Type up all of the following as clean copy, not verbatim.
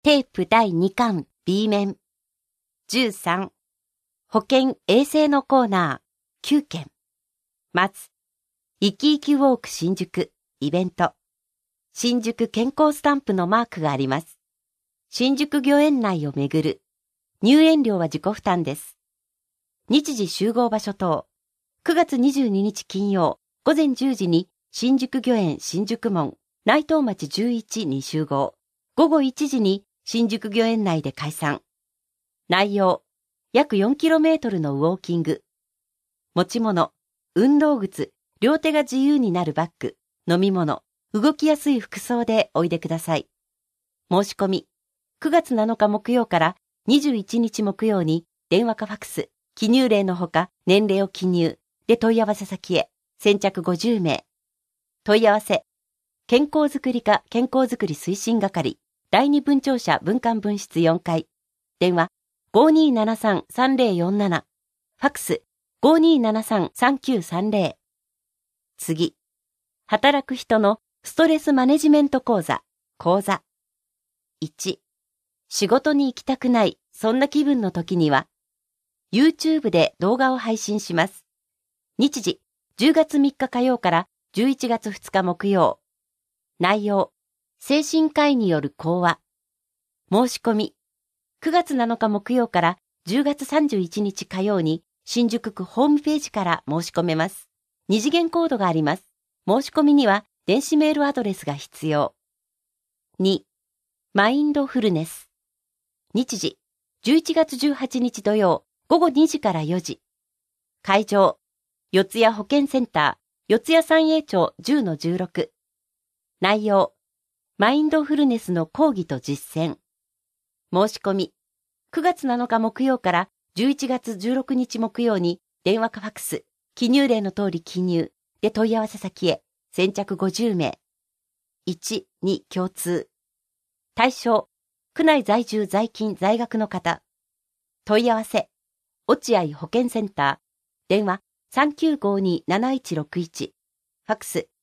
テープ第2巻 B 面。13、保健衛生のコーナー9件。まず、生き生きウォーク新宿イベント。新宿健康スタンプのマークがあります。新宿御苑内を巡る。入園料は自己負担です。日時集合場所等。9月22日金曜午前10時に新宿御苑新宿門内藤町11に集合。午後1時に新宿御苑内で解散。内容、約 4km のウォーキング。持ち物、運動靴、両手が自由になるバッグ、飲み物、動きやすい服装でおいでください。申し込み、9月7日木曜から21日木曜に電話かファクス、記入例のほか年齢を記入で問い合わせ先へ、先着50名。問い合わせ、健康づくり課健康づくり推進係、第二分庁舎分館分室4階。電話、5273-3047。ファクス、5273-3930。次。働く人のストレスマネジメント講座。講座。1。仕事に行きたくない、そんな気分の時には、YouTube で動画を配信します。日時、10月3日火曜から11月2日木曜。内容、精神科医による講話。申し込み、9月7日木曜から10月31日火曜に新宿区ホームページから申し込めます。二次元コードがあります。申し込みには電子メールアドレスが必要。2、マインドフルネス。日時、11月18日土曜午後2時から4時。会場、四谷保健センター、四谷三栄町 10-16。内容、マインドフルネスの講義と実践。申し込み、9月7日木曜から11月16日木曜に電話かファクス、記入例の通り記入で問い合わせ先へ、先着50名。1、2共通。対象、区内在住在勤在学の方。問い合わせ、落合保健センター、電話3952-7161。ファクス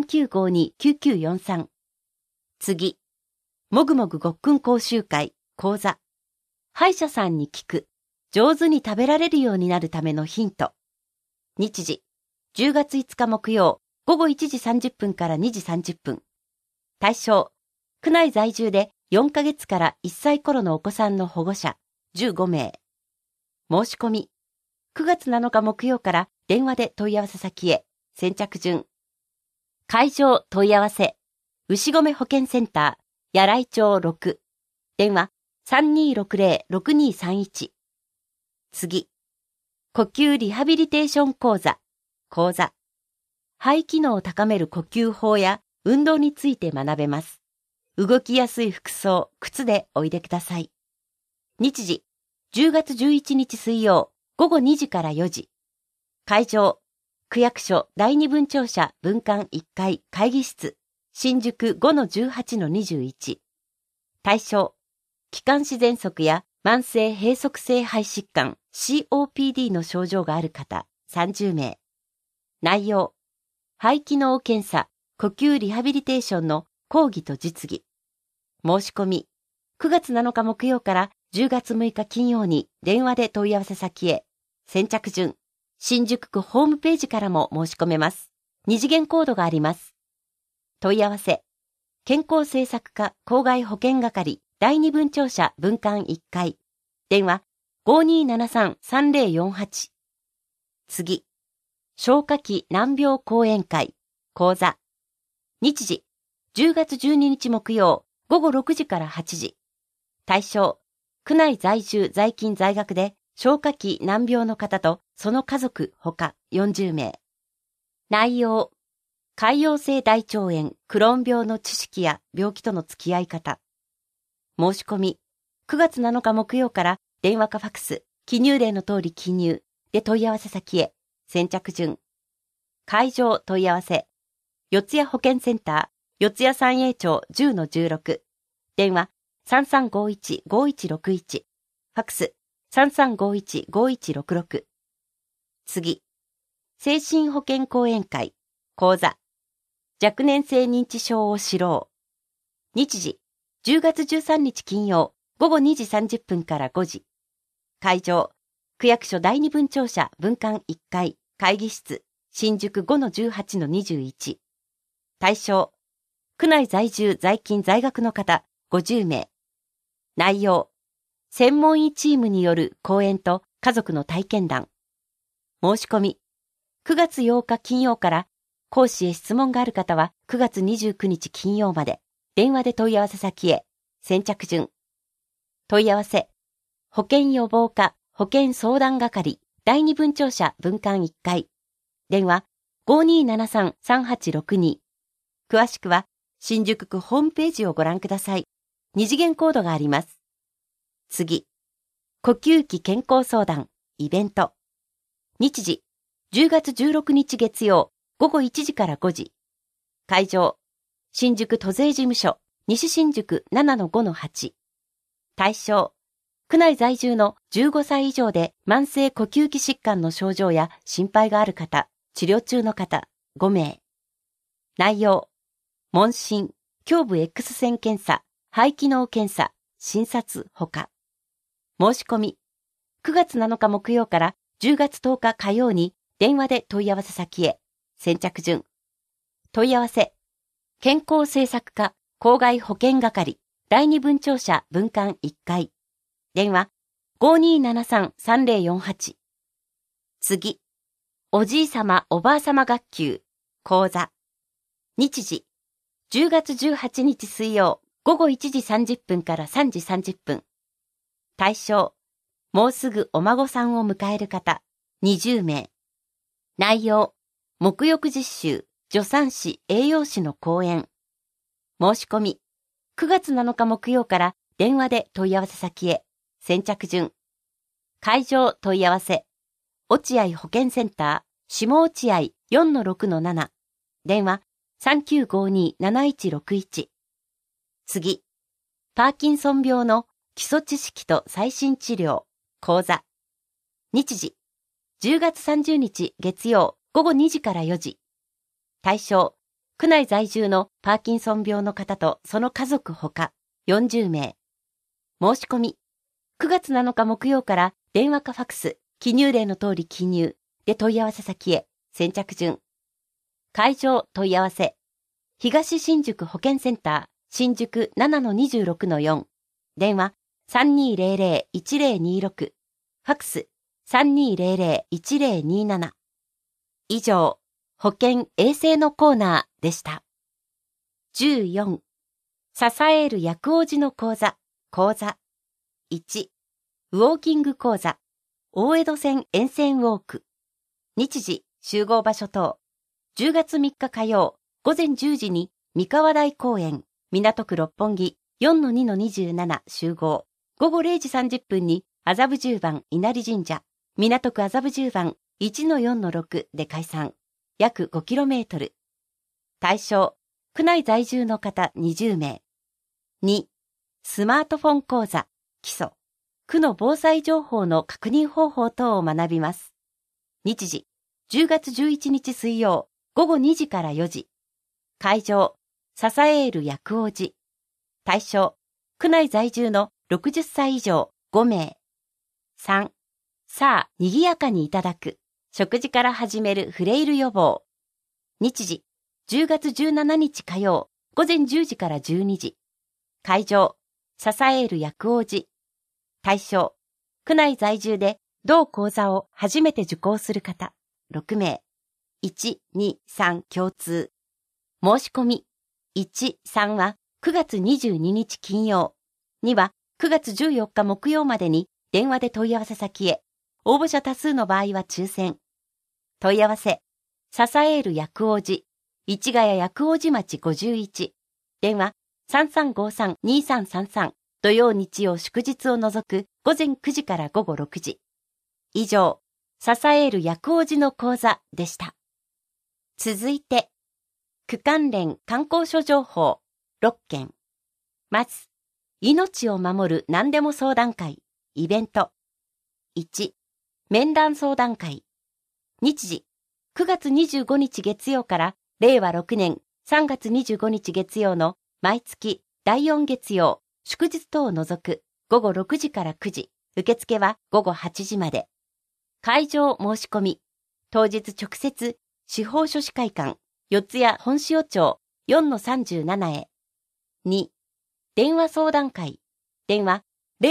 3952-9943。次。もぐもぐごっくん講習会、講座。歯医者さんに聞く。上手に食べられるようになるためのヒント。日時。10月5日木曜、午後1時30分から2時30分。対象。区内在住で4ヶ月から1歳頃のお子さんの保護者、15名。申し込み。9月7日木曜から電話で問い合わせ先へ、先着順。会場問い合わせ。牛込保健センター、柳井町6。電話、3260-6231。次。呼吸リハビリテーション講座。講座。肺機能を高める呼吸法や運動について学べます。動きやすい服装、靴でおいでください。日時。10月11日水曜、午後2時から4時。会場。区役所第二分庁舎分館1階会議室。新宿 5-18-21。対象。気管支喘息や慢性閉塞性肺疾患 COPD の症状がある方30名。内容。肺機能検査、呼吸リハビリテーションの講義と実技。申し込み。9月7日木曜から10月6日金曜に電話で問い合わせ先へ。先着順。新宿区ホームページからも申し込めます。二次元コードがあります。問い合わせ。健康政策課公害保健係第二分庁舎分館1階。電話5273-3048。次。消化器難病講演会。講座。日時。10月12日木曜午後6時から8時。対象。区内在住在勤在学で消化器難病の方とその家族ほか40名。内容。潰瘍性大腸炎、クローン病の知識や病気との付き合い方。申し込み。9月7日木曜から電話かファクス、記入例の通り記入で問い合わせ先へ、先着順。会場問い合わせ。四谷保健センター、四谷三栄町 10-16。電話3351-5161。ファクス3351-5166。次。精神保健講演会、講座。若年性認知症を知ろう。日時。 10月13日金曜午後2時30分から5時。会場、区役所第二分庁舎分館1階会議室新宿 5-18-21。対象、区内在住在勤在学の方50名。内容、専門医チームによる講演と家族の体験談。申し込み、9月8日金曜から講師へ質問がある方は9月29日金曜まで電話で問い合わせ先へ。先着順。問い合わせ、保健予防課保健相談係第二分庁舎分館1階。電話 5273-3862。詳しくは新宿区ホームページをご覧ください。2次元コードがあります。次。呼吸器健康相談イベント。日時、10月16日月曜午後1時から5時。会場、新宿都税事務所西新宿 7-5-8。対象、区内在住の15歳以上で慢性呼吸器疾患の症状や心配がある方、治療中の方5名。内容、問診、胸部 X 線検査、肺機能検査、診察ほか。申し込み、9月7日木曜から10月10日火曜に電話で問い合わせ先へ。先着順。問い合わせ、健康政策課公害保健係第二分庁舎分館1階。電話 5273-3048。次。おじいさまおばあさま学級講座。日時。10月18日水曜午後1時30分から3時30分。対象。もうすぐお孫さんを迎える方20名。内容。沐浴実習、助産師、栄養士の講演。申し込み。9月7日木曜から電話で問い合わせ先へ。先着順。会場問い合わせ。落合保健センター、下落合 4-6-7。電話 3952-7161。次。パーキンソン病の基礎知識と最新治療、講座。日時。10月30日月曜午後2時から4時。対象。区内在住のパーキンソン病の方とその家族ほか40名。申し込み。9月7日木曜から電話かファクス、記入例の通り記入で問い合わせ先へ。先着順。会場問い合わせ。東新宿保健センター、新宿 7-26-4。電話 3200-1026。ファクス 3200-1027。以上、保健衛生のコーナーでした。14、支える薬王子の講座、講座。1、ウォーキング講座、大江戸線沿線ウォーク。日時、集合場所等。10月3日火曜、午前10時に三河台公園、港区六本木 4-2-27 集合。午後0時30分に麻布十番稲荷神社、港区麻布十番 1-4-6 で開催。約 5km。対象、区内在住の方20名。2、スマートフォン講座、基礎。区の防災情報の確認方法等を学びます。日時、10月11日水曜、午後2時から4時。会場、支える薬王子。対象、区内在住の60歳以上5名。3、さあ、賑やかにいただく。食事から始めるフレイル予防。日時、10月17日火曜、午前10時から12時。会場、支える薬王子。対象、区内在住で同講座を初めて受講する方、6名。1、2、3共通。申し込み。1、3は9月22日金曜。2は9月14日木曜までに電話で問い合わせ先へ。応募者多数の場合は抽選。問い合わせ。支える薬王子。市ヶ谷薬王子町51。電話 3353-2333。土曜日曜祝日を除く午前9時から午後6時。以上、支える薬王子の講座でした。続いて、区関連観光所情報6件。まず、命を守る何でも相談会、イベント。1、面談相談会。日時、9月25日月曜から令和6年3月25日月曜の毎月第4月曜、祝日等を除く午後6時から9時、受付は午後8時まで。会場申し込み、当日直接、司法書士会館、四谷本塩町 4-37 へ。2、電話相談会、電話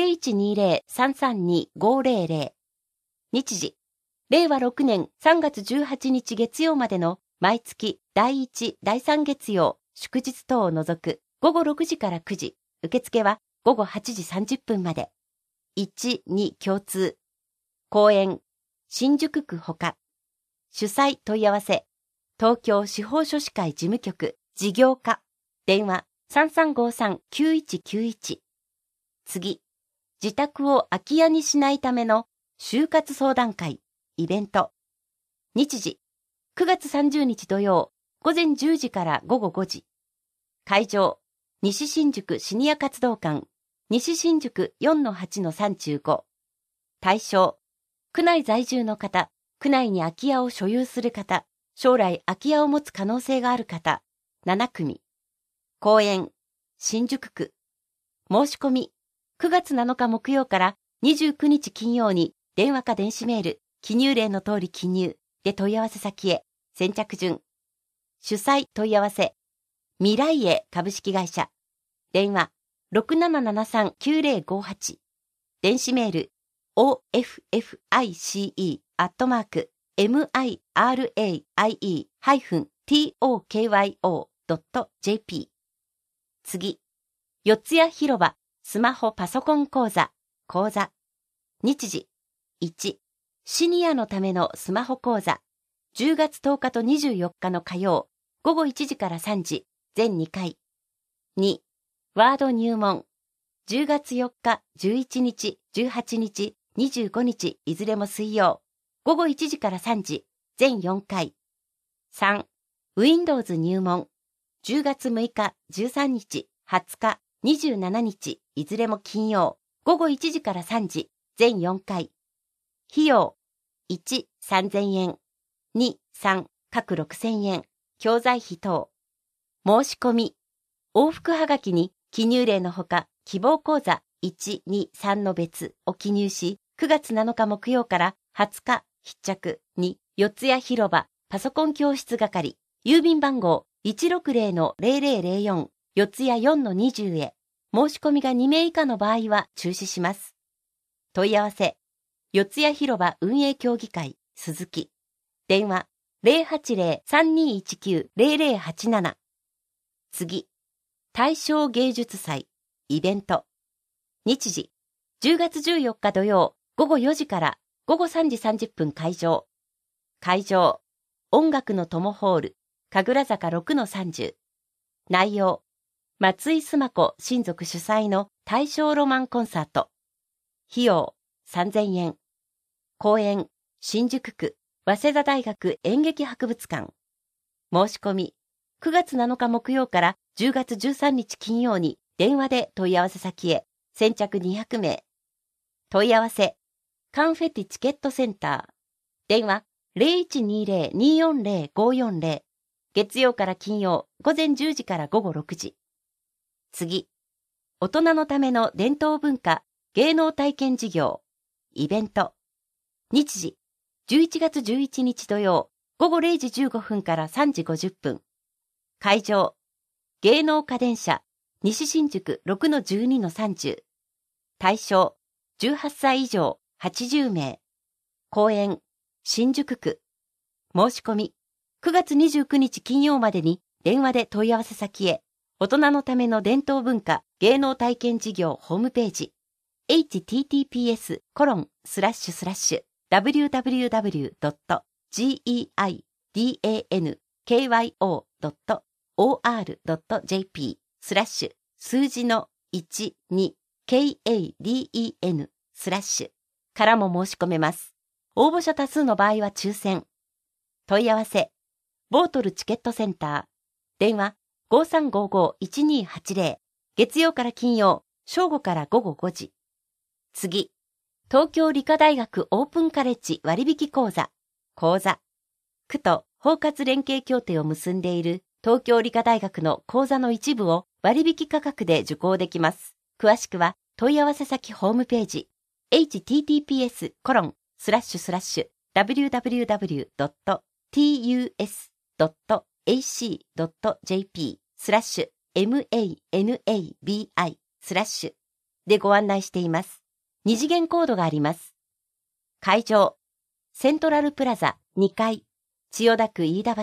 0120-332-500。日時、令和6年3月18日月曜までの毎月第1、第3月曜、祝日等を除く午後6時から9時、受付は午後8時30分まで。1、2共通。公演、新宿区ほか。主催問い合わせ、東京司法書士会事務局、事業課。電話3353-9191。次、自宅を空き家にしないための就活相談会、イベント。日時、9月30日土曜、午前10時から午後5時。会場、西新宿シニア活動館、西新宿 4-8-35。対象、区内在住の方、区内に空き家を所有する方、将来空き家を持つ可能性がある方、7組。公演、新宿区。申し込み、9月7日木曜から29日金曜に電話か電子メール、記入例の通り記入で問い合わせ先へ、先着順。主催問い合わせ、未来へ株式会社。電話、6773-9058。電子メール、officie-miraie-tokyo.jp。次、四谷広場スマホパソコン講座、講座。日時、1、シニアのためのスマホ講座。10月10日と24日の火曜、午後1時から3時、全2回。2、ワード入門。10月4日、11日、18日、25日、いずれも水曜。午後1時から3時、全4回。3、Windows 入門。10月6日、13日、20日、27日、いずれも金曜。午後1時から3時、全4回。費用。1、3000円。2、3、各6000円。教材費等。申し込み。往復はがきに記入例のほか、希望講座1、2、3の別を記入し、9月7日木曜から20日必着に四谷広場パソコン教室係、郵便番号 160-0004 四谷 4-20 へ。申し込みが2名以下の場合は中止します。問い合わせ、四谷広場運営協議会、鈴木。電話、080-3219-0087。次、大正芸術祭、イベント。日時、10月14日土曜、午後4時から午後3時30分開場。会場、音楽の友ホール、神楽坂 6-30。内容、松井須磨子親族主催の大正ロマンコンサート。費用、3000円。公演、新宿区、早稲田大学演劇博物館。申し込み、9月7日木曜から10月13日金曜に電話で問い合わせ先へ、先着200名。問い合わせ、カンフェティチケットセンター。電話、0120-240-540。月曜から金曜、午前10時から午後6時。次、大人のための伝統文化、芸能体験事業、イベント。日時、11月11日土曜、午後0時15分から3時50分。会場、芸能家電車、西新宿 6-12-30。対象、18歳以上80名。公演、新宿区。申し込み、9月29日金曜までに電話で問い合わせ先へ、大人のための伝統文化芸能体験事業ホームページ、https://www.gidankyo.or.jp/ 数字の12kaden/ からも申し込めます。応募者多数の場合は抽選。問い合わせ、ボートルチケットセンター。電話、5355-1280。月曜から金曜、正午から午後5時。次、東京理科大学オープンカレッジ割引講座。講座。区と包括連携協定を結んでいる東京理科大学の講座の一部を割引価格で受講できます。詳しくは問い合わせ先ホームページ https://www.tus.ac.jp/manabi/ でご案内しています。2次元コードがあります。会場、セントラルプラザ2階、千代田区飯田橋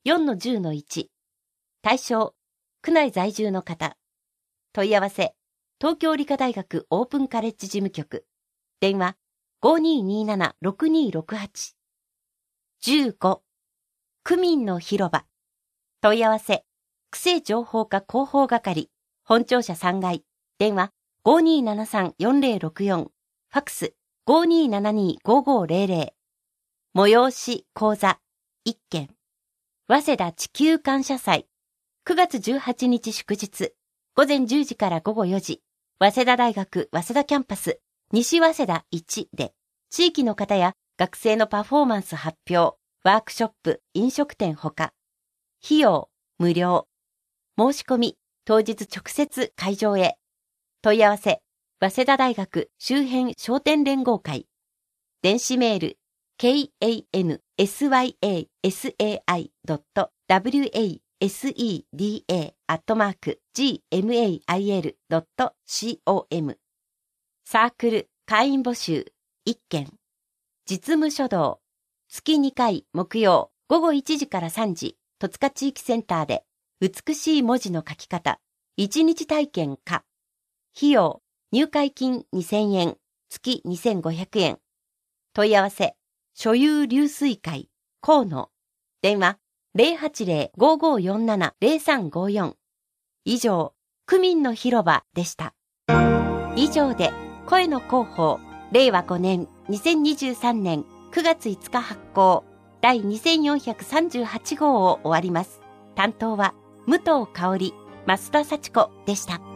4-10-1。対象、区内在住の方。問い合わせ、東京理科大学オープンカレッジ事務局。電話、5227-6268。15、区民の広場。問い合わせ、区政情報課広報係。本庁舎3階。電話、5273-4064。ファクス、5272-5500。催し講座、1件。早稲田地球感謝祭。9月18日祝日。午前10時から午後4時。早稲田大学早稲田キャンパス、西早稲田1で、地域の方や学生のパフォーマンス発表、ワークショップ、飲食店ほか。費用、無料。申し込み、当日直接会場へ。問い合わせ、早稲田大学周辺商店連合会。電子メール、kanswaseda@gmail.com。サークル会員募集1件。実務書道。月2回木曜午後1時から3時、戸塚地域センターで、美しい文字の書き方、1日体験可。費用、入会金2000円、月2500円。問い合わせ、所有流水会、河野。電話、080-5547-0354。以上、区民の広場でした。以上で、声の広報、令和5年2023年9月5日発行、第2438号を終わります。担当は、武藤香織、増田幸子でした。